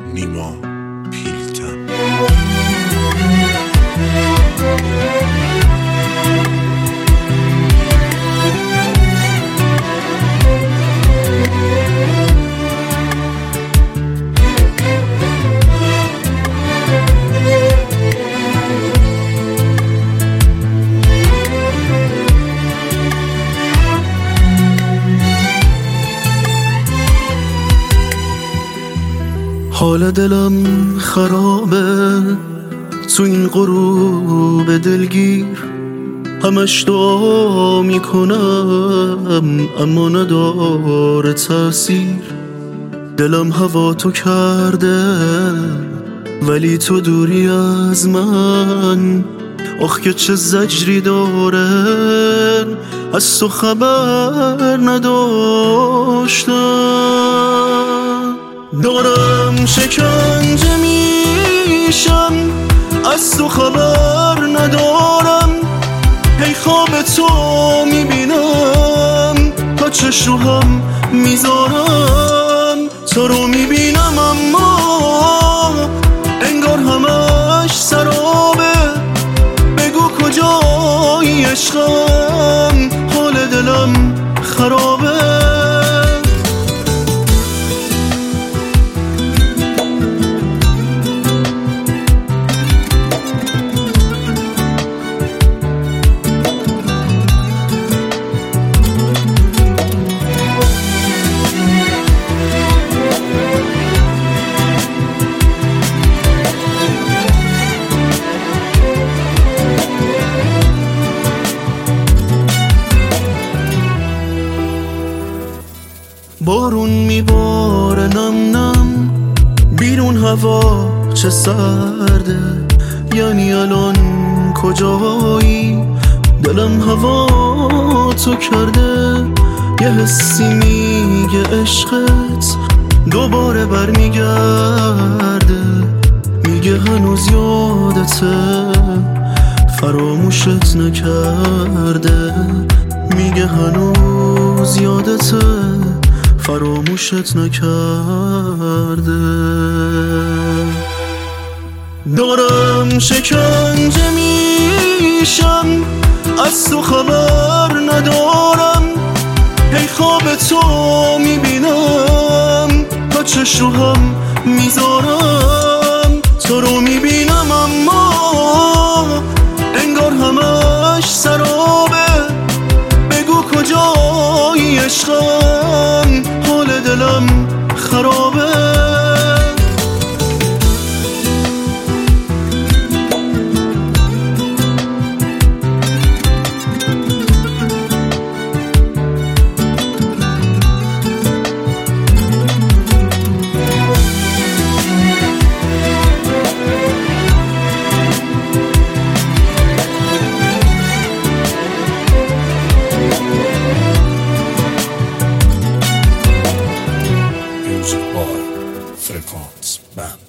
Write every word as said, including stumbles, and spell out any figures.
نیما پیلتن. حال دلم خرابه تو این غروب دلگیر، همش دعا میکنم اما نداره تأثیر. دلم هوا تو کرده ولی تو دوری از من، آخ که چه زجری داره از تو خبر نداشتم. دارم شکنجه میشم از تو خبر ندارم، هی خواب تو میبینم تا چشم هم میذارم. تو رو میبینم اما انگار همش سرابه، بگو کجایی عشقم، حال دلم خرابه. بارون میباره نم نم، بیرون هوا چه سرده، یعنی الان کجایی؟ دلم هوا تو کرده، یه حسی میگه عشقت دوباره برمیگرده، میگه هنوز یادته فراموشت نکرده، میگه هنوز یادته فراموشت نکرده. دارم شکنجه میشم از تو خبر ندارم، هی خواب تو میبینم تا چشم هم میذارم. تو رو میبینم اما انگار همش سرابه، بگو کجایی عشقم، حال دلم خرابه. Frekans band.